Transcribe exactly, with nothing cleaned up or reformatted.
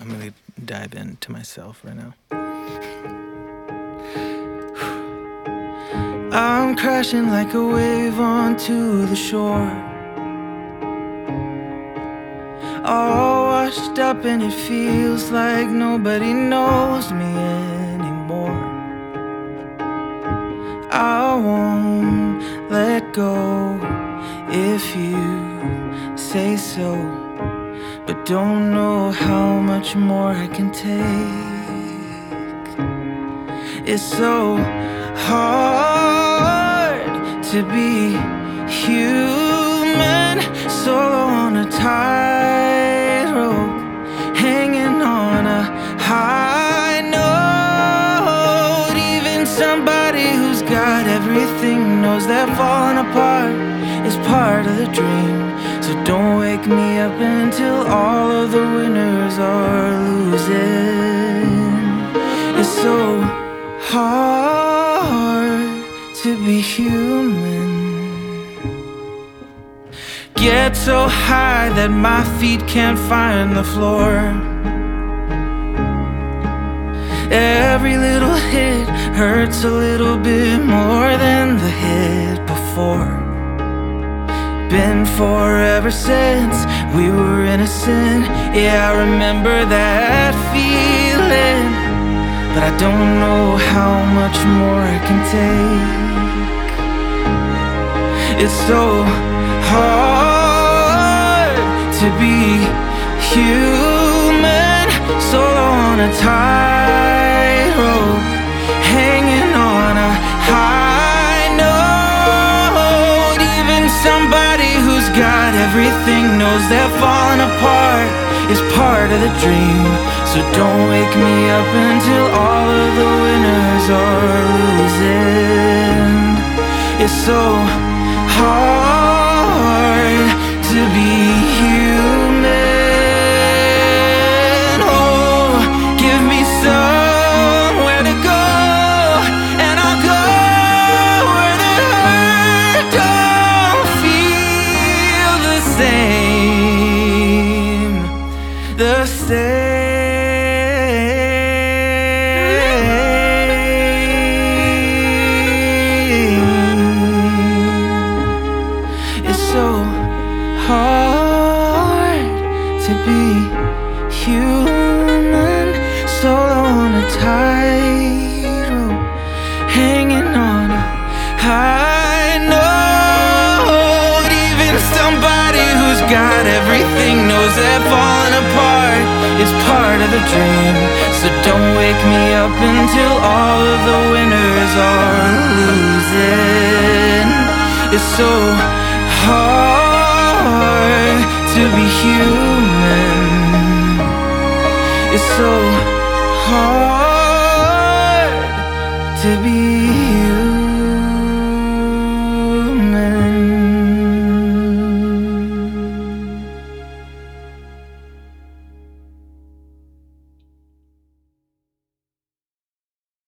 I'm gonna dive into myself right now. I'm crashing like a wave onto the shore, all washed up, and it feels like nobody knows me anymore. I won't let go if you say so, but don't know how much more I can take. It's so hard to be human, solo on a tightrope, hanging on a high note. Even somebody who's got everything knows that falling apart is part of the dream. So don't wake me up until all of the winners are losing. It's so hard to be human. Get so high that my feet can't find the floor. Every little hit hurts a little bit more than the hit before. Been forever since we were innocent. Yeah, I remember that feeling, but I don't know how much more I can take. It's so hard to be human, solo on a tightrope, hanging on a high note. Even somebody who's got everything knows that falling apart is part of the dream. So don't wake me up until all of the winners are losing. It's so hard to be human. Oh, give me somewhere to go, and I'll go where the hurt don't feel the same, the same. So hard to be human, solo on a tightrope, hanging on a high note. Even somebody who's got everything knows that falling apart is part of the dream. So don't wake me up until all of the winners are losing. It's so hard to be human. It's so hard.